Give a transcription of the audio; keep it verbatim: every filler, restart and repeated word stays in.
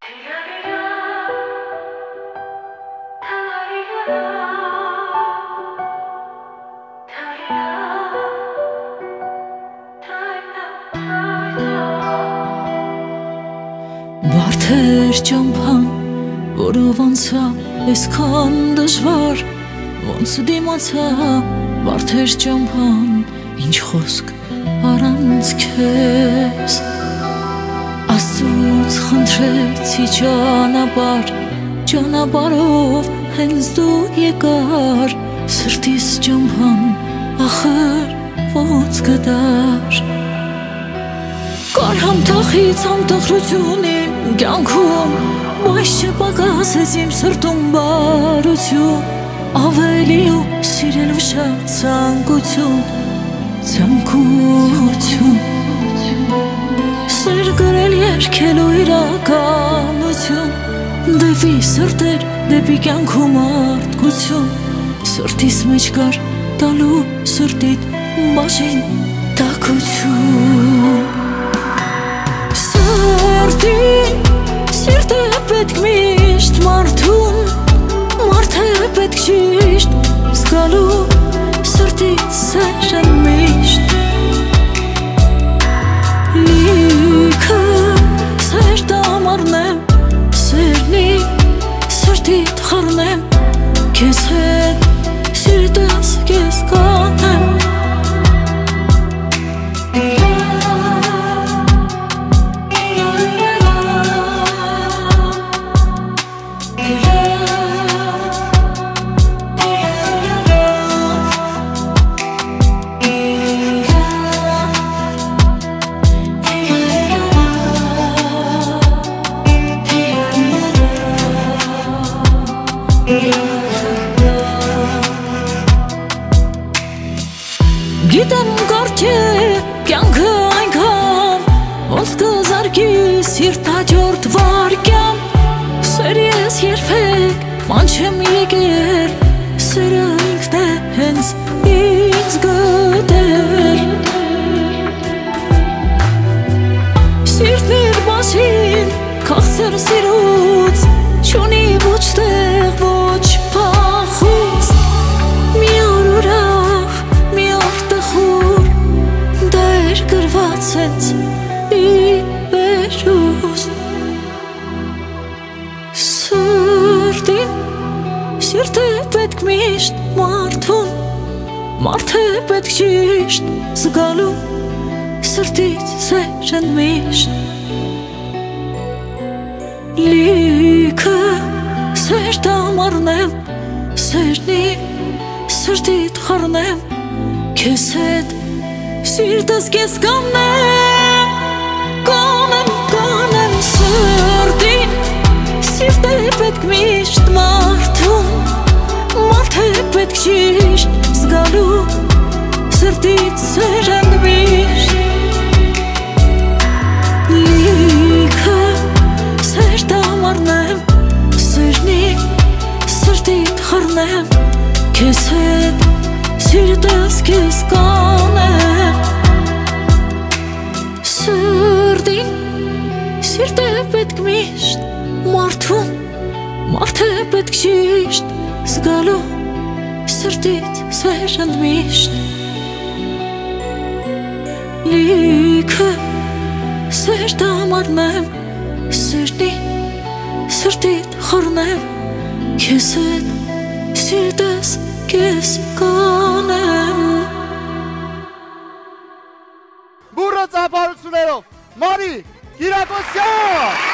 Բարդեր ճամփան, որով անցա այսքան դժվար, ոնց դիմացա բարդեր ճամփան, ինչ խոսք առանց քեզ։ Աստծուց խնդրեցի ճանապարհ, ճանապարհով հենց դու եկար, սրտիս ճամփան ախր ոնց գտար։ Կար համտախից համտխրություն իմ կյանքում, բայց չպակասեց իմ սրտում բարություն, ավելի ու սիրելու շատ ցանկություն, ցանկություն, սեր գրել երգելու իրականություն, դեպի սրտեր, դեպի կյանքում արտկություն, սրտիս մեջ կար տալու սրտիդ բաժին տաքություն։ Սրտին, սիրտը պետք միշտ մարդուն, մարդը պետք ճիշտ զգալու, սրտից սերը միշտ լիքը սեր դամարնեմ, սերնի սրտիդ խառնեմ, քեզ հետ սիրտս քեզ կանեմ։ Գիտեմ կարճ է կյանքը այնքան, ոնց կզարկի սիրտ հաջորդ վարկյան, սեր ես երբեք ման չեմ եկել, սերը ինքն է հենց ինձ գտել։ Սիրտն իր մասին քաղցր սիրուց, չունի ոչ տեղ ոչ փախուստ, մի օր ուրախ, մի օր տխուր, դա էր գրված հենց ի վերուստ։ Սրտին, սիրտը պետք միշտ մարդուն, մարդը պետք ճիշտ զգալու, սրտից սերն միշտ լիքը սեր դամարնեմ, սերնի սրտիդ խառնեմ, քեզ հետ սիրտս քեզ կանեմ, կանեմ, կանեմ։ Սրտին, սիրտը պետք միշտ մարդուն, մարդը պետք ճիշտ զգալու, սրտից սերն միշտ լիքը սեր դամարնեմ, սերնի սրտիդ խառնեմ, քեզ հետ սիրտս քեզ կանեմ։ Սրտին, սիրտը պետք միշտ մարդուն, մարդը պետք ճիշտ զգալու, սրտից սերն միշտ լիքը սեր դամարնեմ, սերնի սրտիդ խառնեմ, քեզ հետ սիրտս քեզ կանեմ։ Բուրը ծափարություններով Մարի Կիրակոսյան։